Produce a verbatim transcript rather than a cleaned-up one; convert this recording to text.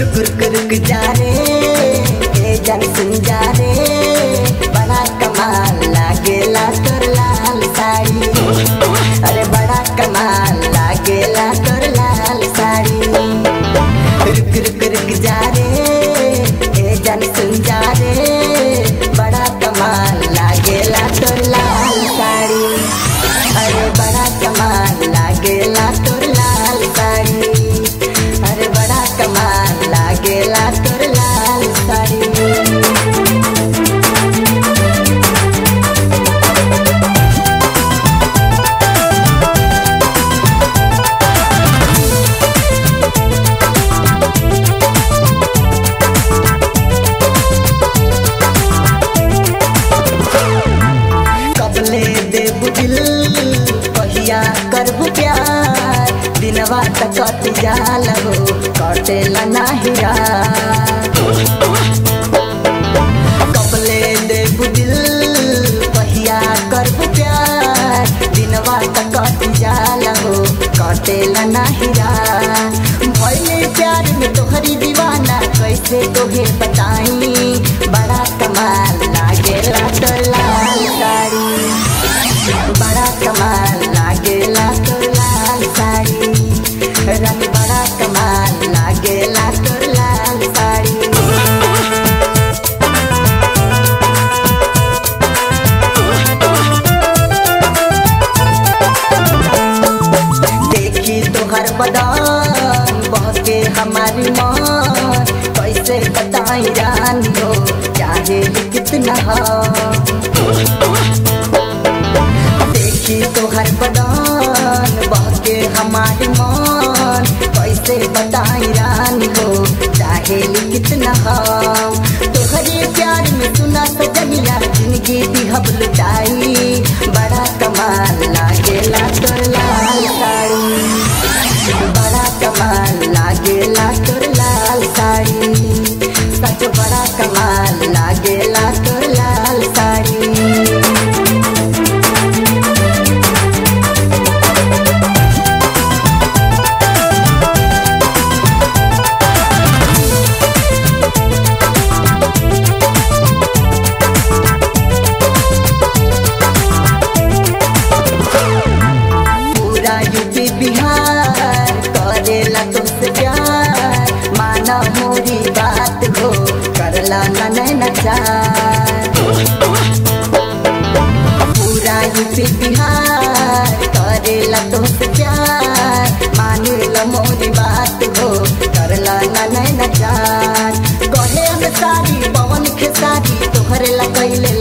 रुक रुक जा रे ए जान सुन जा रे बड़ा कमाल लागेला तोर लाल साड़ी। अरे बड़ा कमाल लागेला तोर लाल साड़ी। रुक रुक रुक जा रे ए जान सुन जा रे बड़ा कमाल लागेला तोर लाल साड़ी। अरे बड़ा कमाल लागेला तोर लाल साड़ी। अरे बड़ा कमाल लागेला तोर लाल साड़ी। कबले देबू दिल पहिया करबू प्यार दिनवा तक कट जाला हो कटेला नाही रात। कबले देबू दिल पहिया करबू प्यार दिनवा तक कट जाला हो कटेला नाही रात। भइले प्यार में तोहरी दीवाना कैसे तोहे बताई बड़ा कमाल लागेला तोर लाल साड़ी। बड़ा कमाल लागेला तोर लाल साड़ी। रंग बड़ा कमाल लागेला तोर लाल साड़ी। देखी तोहर बदन बहके हमारी मन कैसे बताई जान हो चाहे कितना हो। देखी तोहर बदन बहके हमारी मन कैसे बताई रानी हो चाहे कितना हो। तोहरे प्यार में सुना सजनिया जिंदगी दिहब लुटाई बड़ा कमाल लागेला तोर लाल साड़ी। बड़ा कमाल लागेला तोर लाल साड़ी। सच बड़ा कमाल लागेला तोर लाल साड़ी। पूरा यूपी बिहार करेला तुमसे प्यार माना मोरी बात हो करला ना नैना चार। पूरा यूपी बिहार करेला तुमसे प्यार मानेला मोरी बात हो करला ना नैना चार। कहे अनुसारी पवन खेसारी तोहरे ला कैले